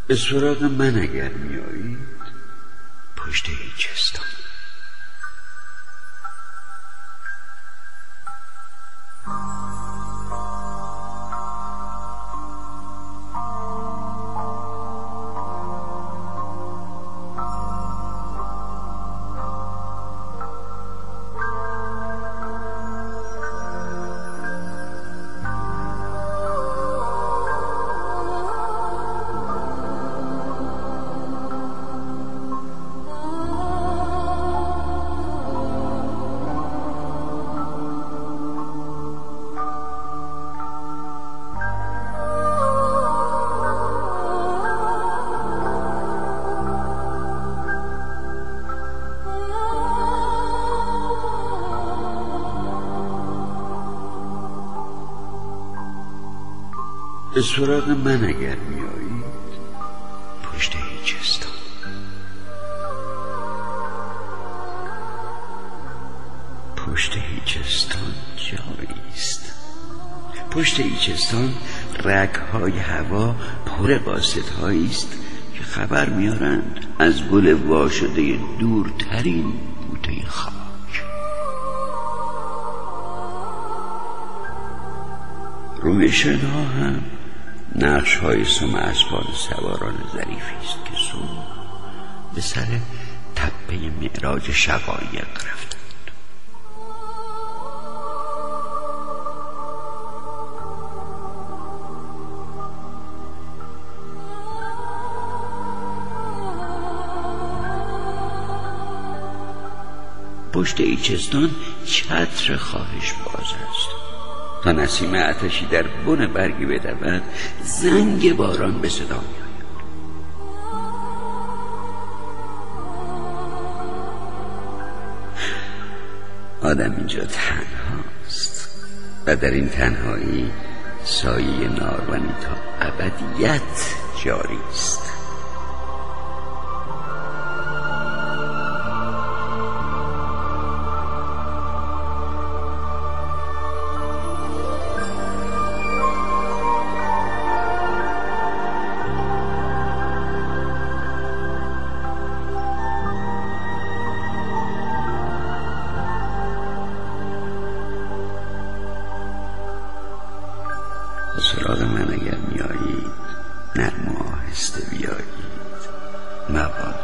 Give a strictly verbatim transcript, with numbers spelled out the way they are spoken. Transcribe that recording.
به سراغ من اگر میایید پشت هیچستان. به سراغ من اگر میایید پشت هیچستان. پشت هیچستان جاییست. پشت هیچستان رگ‌های هوا پر قاصدهایی است که خبر میارند از گل واشده دورترین بوته خاک. رومیشن‌ها هم نقش های سم اسبان سواران ظریفی است که صبح به سر تپه معراج شقایق رفتند. پشت هیچستان چتر خواهش باز است. تا نسیم آتشی در بن برگی بدود زنگ باران به صدا می‌آید. آدم اینجا تنهاست و در این تنهایی سایه نارونی تا ابدیت جاری است. به سراغ من اگر میایید نرم و آهسته بیایید، مبادا